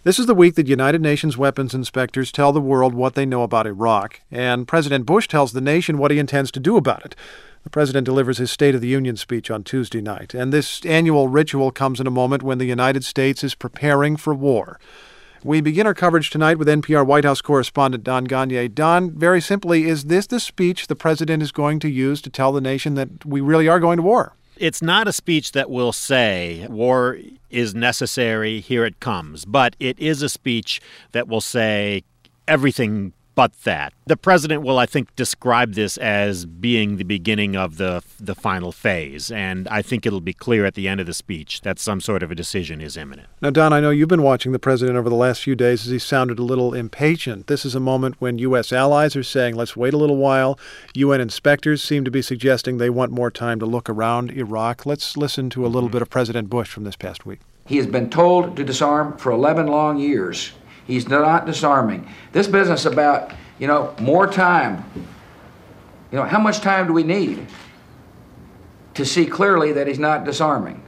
This is the week that United Nations weapons inspectors tell the world what they know about Iraq, and President Bush tells the nation what he intends to do about it. The president delivers his State of the Union speech on Tuesday night, and this annual ritual comes in a moment when the United States is preparing for war. We begin our coverage tonight with NPR White House correspondent Don Gagné. Don, very simply, is this the speech the president is going to use to tell the nation that we really are going to war? It's not a speech that will say war is necessary, here it comes. But it is a speech that will say everything but that. The president will, I think, describe this as being the beginning of the final phase. And I think it'll be clear at the end of the speech that some sort of a decision is imminent. Now, Don, I know you've been watching the president over the last few days as he sounded a little impatient. This is a moment when U.S. allies are saying, let's wait a little while. UN inspectors seem to be suggesting they want more time to look around Iraq. Let's listen to a little bit of President Bush from this past week. He has been told to disarm for 11 long years. He's not disarming. This business about, more time. How much time do we need to see clearly that he's not disarming?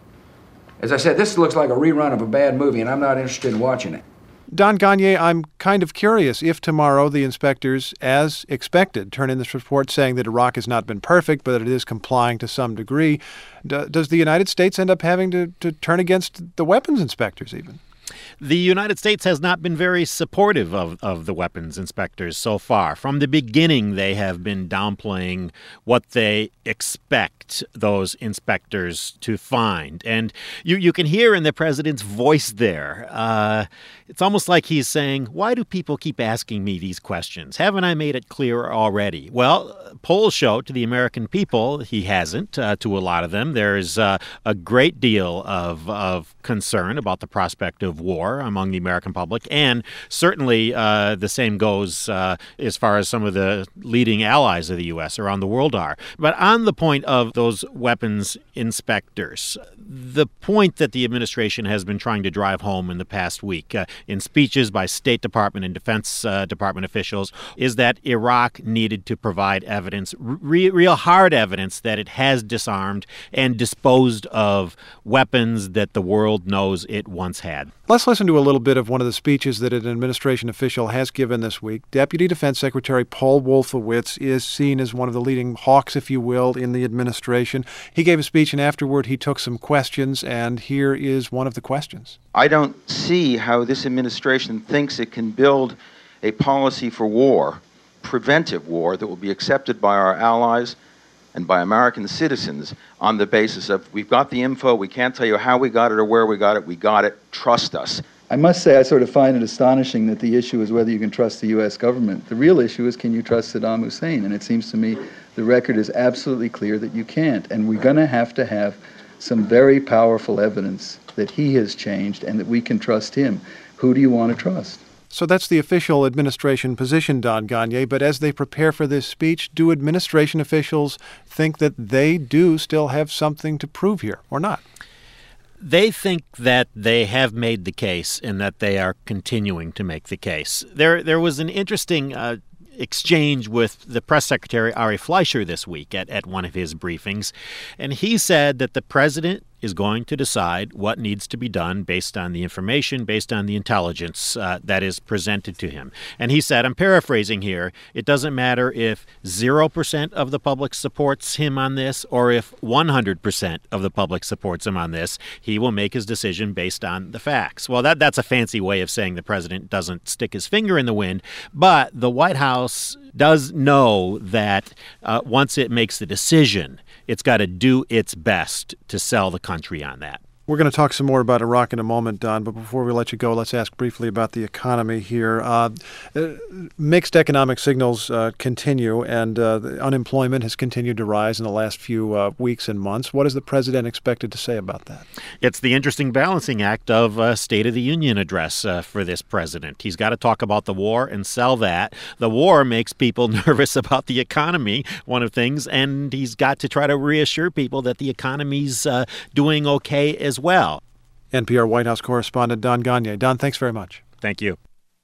As I said, this looks like a rerun of a bad movie, and I'm not interested in watching it. Don Gagné, I'm kind of curious if tomorrow the inspectors, as expected, turn in this report saying that Iraq has not been perfect, but that it is complying to some degree. Does the United States end up having to turn against the weapons inspectors even? The United States has not been very supportive of the weapons inspectors so far. From the beginning, they have been downplaying what they expect those inspectors to find. And you can hear in the president's voice there, it's almost like he's saying, why do people keep asking me these questions? Haven't I made it clear already? Well, polls show to the American people he hasn't, to a lot of them. There's a great deal of concern about the prospect of war among the American public, and certainly the same goes as far as some of the leading allies of the U.S. around the world are. But on the point of those weapons inspectors, the point that the administration has been trying to drive home in the past week in speeches by State Department and Defense Department officials is that Iraq needed to provide evidence, real hard evidence, that it has disarmed and disposed of weapons that the world knows it once had. Let's listen to a little bit of one of the speeches that an administration official has given this week. Deputy Defense Secretary Paul Wolfowitz is seen as one of the leading hawks, if you will, in the administration. He gave a speech, and afterward he took some questions, and here is one of the questions. I don't see how this administration thinks it can build a policy for war, preventive war, that will be accepted by our allies and by American citizens on the basis of, we've got the info, we can't tell you how we got it or where we got it, trust us. I must say I sort of find it astonishing that the issue is whether you can trust the U.S. government. The real issue is, can you trust Saddam Hussein? And it seems to me the record is absolutely clear that you can't. And we're going to have some very powerful evidence that he has changed and that we can trust him. Who do you want to trust? So that's the official administration position, Don Gagné. But as they prepare for this speech, do administration officials think that they do still have something to prove here or not? They think that they have made the case and that they are continuing to make the case. There was an interesting exchange with the press secretary, Ari Fleischer, this week at one of his briefings. And he said that the president is going to decide what needs to be done based on the information, based on the intelligence that is presented to him. And he said, I'm paraphrasing here, it doesn't matter if 0% of the public supports him on this or if 100% of the public supports him on this. He will make his decision based on the facts. Well, that's a fancy way of saying the president doesn't stick his finger in the wind, but the White House does know that once it makes the decision, it's got to do its best to sell the country on that. We're going to talk some more about Iraq in a moment, Don, but before we let you go, let's ask briefly about the economy here. Mixed economic signals continue, and unemployment has continued to rise in the last few weeks and months. What is the president expected to say about that? It's the interesting balancing act of a State of the Union address for this president. He's got to talk about the war and sell that. The war makes people nervous about the economy, one of the things, and he's got to try to reassure people that the economy's doing okay as well. NPR White House correspondent Don Gagné. Don, thanks very much. Thank you.